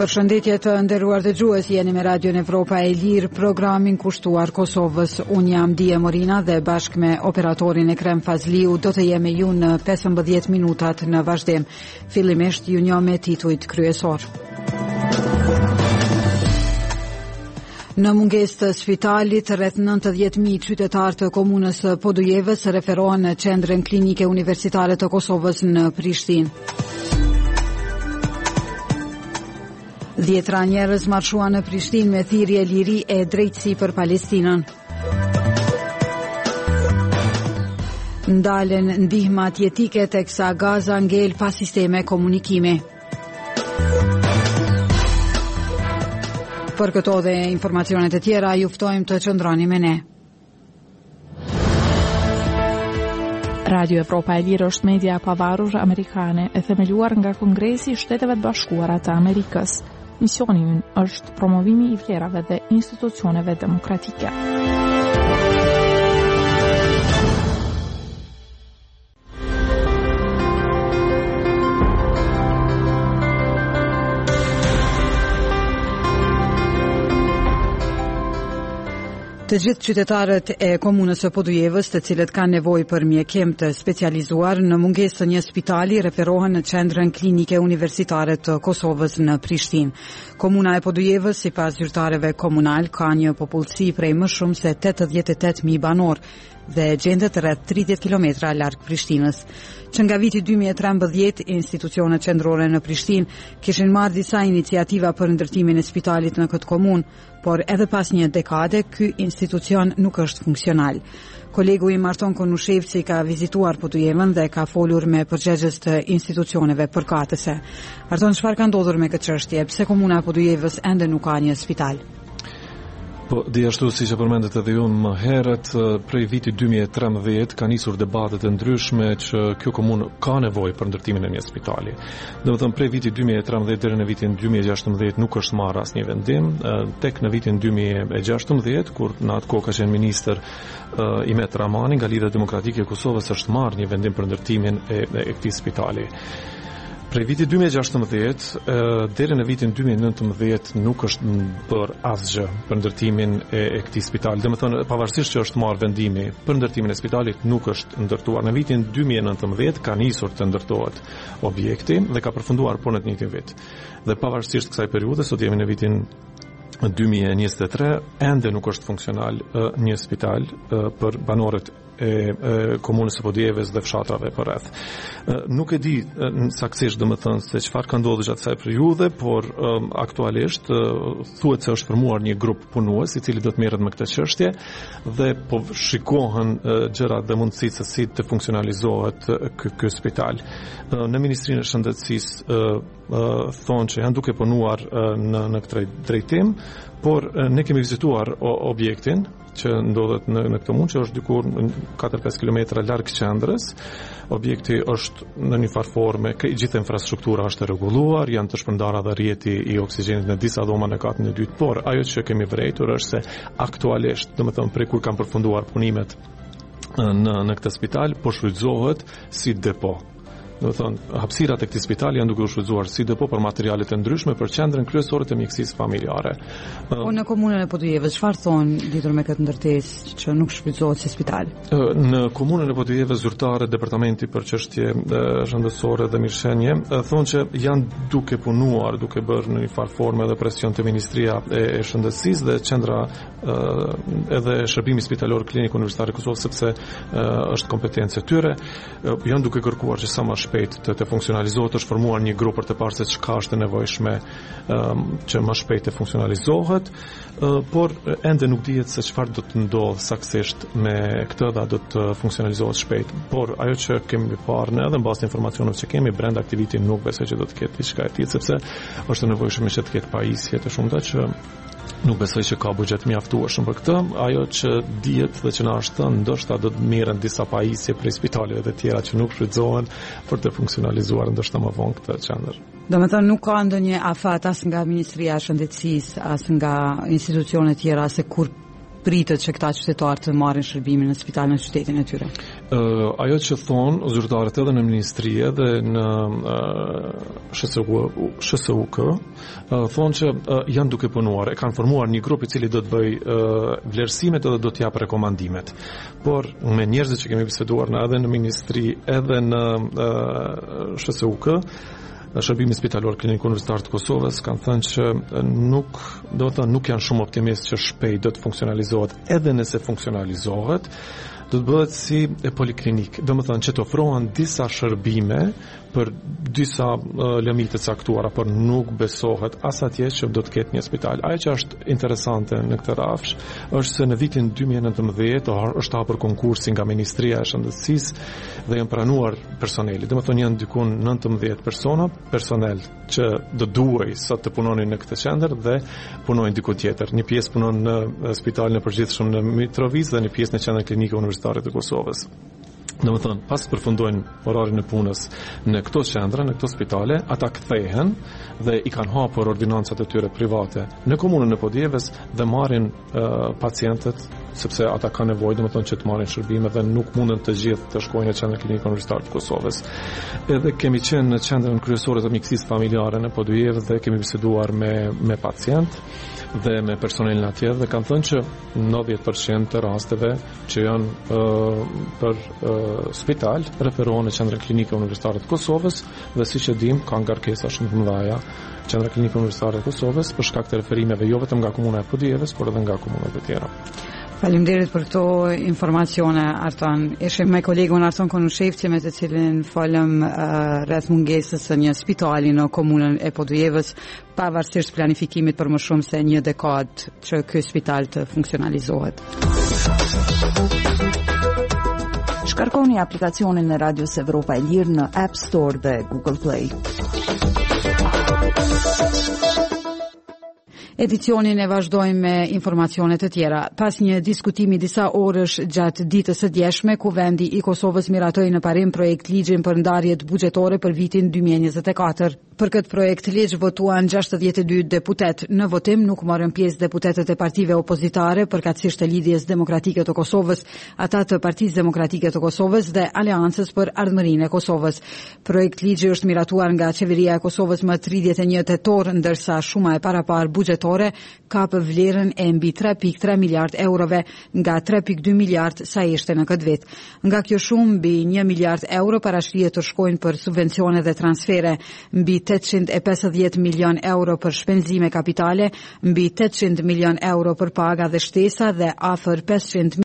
Përshëndetje të nderuar dëgjues, jeni me Radion Evropa e Lirë, programin kushtuar Kosovës. Unë jam Dije Morina dhe bashkë me operatorin Ekrem Fazliu do të jemi ju në 15 minutat në vazhdim. Fillimisht ju njoh me titujt kryesor. Në mungesë të spitalit, rreth 90.000 qytetarë të komunës Podujevës referohen në qendrën klinike universitare të Kosovës në Prishtinë. 10 njerëz marshuan në Prishtinë me thirrje liri e drejtësi për Palestinën. Ndalen ndihmat jetike teksa Gaza ngel pa sisteme komunikimi. Për këto dhe informacionet e tjera, ju ftojmë të qëndroni me ne. Radio Evropa e Lirë është media e pavarur amerikane e themeluar nga Kongresi i Shteteve të Bashkuara të Amerikës. Misioni ynë është promovimi i vlerave dhe institucioneve demokratike. Të gjithë qytetarët e komunës së Podujevës, të cilët kanë nevojë për mjekim të specializuar në mungesë të një spitali, referohen në qendrën klinike universitare të Kosovës në Prishtinë. Komuna e Podujevës, sipas zyrtarëve komunal, ka një popullsi prej më shumë se 88.000 banor dhe gjendet rreth 30 kilometra larg Prishtinës. Që nga viti 2013, institucionet qendrore në Prishtinë kishin marrë disa iniciativa për ndërtimin e spitalit në këtë komunë, por edhe pas një dekade, ky institucion nuk është funksional. Kolegu i Marton Konushevci ka vizituar Podujevën dhe ka folur me përgjegjës të institucioneve përkatëse. Marton, çfarë ka ndodhur me këtë çështje? Pse komuna e Podujevës ende nuk ka një spital? Po, di ashtu si që përmendet edhe unë më herët, prej viti 2013 ka nisur debatet e ndryshme që kjo komunë ka nevojë për ndërtimin e një spitali. Domethënë prej viti 2013 deri në vitin 2016 nuk është marrë asnjë vendim, tek në vitin 2016 kur në atë kohë ka qenë ministër Imet Ramani nga Lidhja Demokratike e Kosovës është marrë një vendim për ndërtimin e këtij spitali. Prej vitit 2016 deri në vitin 2019 nuk është bërë asgjë për ndërtimin e këtij spitali. Domethënë, pavarësisht që është marrë vendimi për ndërtimin e spitalit, nuk është ndërtuar. Në vitin 2019 ka nisur të ndërtohet objekti dhe ka përfunduar punët në një vit. Dhe pavarësisht kësaj periudhe, sot jemi në vitin 2023, ende nuk është funksional një spital për banorët e komunës së Podujevës dhe fshatrave përreth. Nuk e di saktësisht domethënë se çfarë ka ndodhur gjatë kësaj periudhe, por aktualisht thuhet se është formuar një grup punues i cili do të merret me këtë çështje dhe po shikohen gjërat dhe mundësitë se si të funksionalizohet ky spital. Në Ministrinë e Shëndetësisë thonë që janë duke punuar në këtë drejtim, por ne kemi vizituar objektin që ndodhet në këtë komunë, që është diku 4-5 kilometra larg qendrës. Objekti është në një farë forme, gjithë infrastruktura është e rregulluar, janë të shpërndarë edhe rrjeti i oksigjenit në disa dhoma në katën e dytë, por ajo që kemi vërejtur është se aktualisht, domethënë prej kur kanë përfunduar punimet në këtë spital, po shfrytëzohet si depo. Do të thonë, hapësirat e këtij spitali janë duke u shfrytzuar si depo për materialet e ndryshme për qendrën kryesore të mjekësisë familjare. Po në komunën e Podujevës çfarë thonë lidhur me këtë ndërtesë që nuk shfrytëzohet si spital? Në komunën e Podujevës zyrtare departamenti për çështje shëndetësore dhe mirëshenje thonë që janë duke punuar, duke bërë në një farë forme dhe presion te Ministria e Shëndetësisë dhe qendra edhe shërbimi spitalor klinik universitar i Kosovës, sepse është kompetencë e tyre, janë duke kërkuar që sa më shpejt të funksionalizohet, është formuar një grup për të parë se çka është e nevojshme që më shpejt të funksionalizohet, por ende nuk dihet se çfarë do të ndodhë saktësisht me këtë dhe do të funksionalizohet shpejt. Por ajo që kemi parë ne edhe mbas informacioneve që kemi brenda aktivitit nuk besoj që do të ketë diçka e tillë, sepse është e nevojshme që të ketë pajisje të shumta që nuk besoj që ka buxhet mjaftueshëm për këtë. Ajo që dihet dhe që na është thënë, ndoshta do të merren disa pajisje prej spitaleve të tjera që nuk shfrytëzohen për të funksionalizuar ndoshta më vonë këtë qendër. Domethënë nuk ka ndonjë afat as nga Ministria e Shëndetësisë, as nga institucione tjera se kur pritet që këta qytetarë të marrin shërbimin në spitalin në qytetin e tyre? Ajo që thonë zyrtarët edhe në ministri dhe në SHSUK thonë që janë duke punuar, e kanë formuar një grup i cili do të bëj vlerësimet edhe do të jap rekomandimet. Por me njerëzit që kemi biseduar edhe në ministri edhe në SHSUK, Shërbimi Spitalor Klinik Universitar të Kosovës kanë thënë që nuk janë shumë optimist që shpejt do të funksionalizohet, edhe nëse funksionalizohet, do të bëhet si e poliklinik. Do të thënë që të ofrohen disa shërbime për disa lëmite caktuara, por nuk besohet as atje që do të ketë një spital. Ajo që është interesante në këtë rafsh është se në vitin 2019 është hapur konkursi nga Ministria e Shëndetësisë dhe janë pranuar personeli. Do të thonë janë dikun 19 persona, personel që do duhej sot të punonin në këtë qendër dhe punojnë diku tjetër. Një pjesë punon në spitalin e përgjithshëm në Mitrovica dhe një pjesë në qendrën klinike universitare të Kosovës. Domethënë, pas përfundojnë orarin e punës në këto qendra, në këto spitale, ata kthehen dhe i kanë hapur ordinancat e tyre private në komunën e Podjevës dhe marrin pacientët sepse ata kanë nevojë domethënë që të marrin shërbime dhe nuk mundën të gjithë të shkojnë në qendrën klinike universitare të Kosovës. Edhe kemi qenë në qendrën kryesore të mjekësisë familjare në Podjevë dhe kemi biseduar me pacientë dhe me personelin atje dhe kanë thënë që 90% të rasteve që janë për spital referohen në qendrën klinike universitare të Kosovës dhe siç e dim ka ngarkesa shumë të mëdha qendra klinike universitare të Kosovës për shkak të referimeve jo vetëm nga komuna e Podjevës, por edhe nga komunat e tjera. Faleminderit për këto informacione, Arton. Ishim me kolegun Arton Konushevci me të cilin folëm rreth mungesës së një spitali në komunën e Podjevës, pavarësisht planifikimit për më shumë se një dekadë që ky spital të funksionalizohet. Shkarkoni aplikacionin e Radios Evropa e Lirë në App Store dhe Google Play. Edicionin e vazhdojmë me informacione të tjera. Pas një diskutimi disa orësh gjatë ditës së djeshme, ku vendi i Kosovës miratoi në parim projekt ligjin për ndarjet buxhetore për vitin 2024. Për këtë projekt ligj votuan 62 deputet. Në votim nuk morën pjesë deputetët e partive opozitare, përkatësisht të Lidhjes Demokratike të Kosovës, ata të Partisë Demokratike të Kosovës dhe Aleancës për Ardhmërinë e Kosovës. Projekt ligji është miratuar nga Qeveria e Kosovës më 31 tetor, ndërsa shuma e parapar buxhetore ka për vlerën e mbi 3.3 miliard eurove nga 3.2 miliard sa ishte në këtë vit. Nga kjo shumë mbi 1 miliard euro parashtrihet të shkojnë për subvencione dhe transfere, mbi 850 milion euro për shpenzime kapitale, mbi 800 milion euro për paga dhe shtesa dhe afër 500